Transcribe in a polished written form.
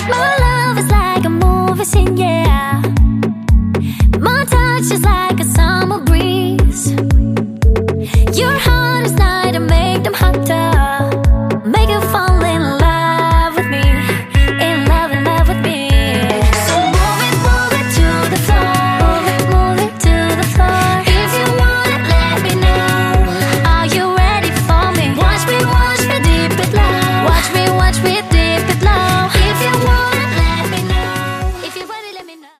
My love is like a movie scene, yeah. My touch is like a summer breeze. Your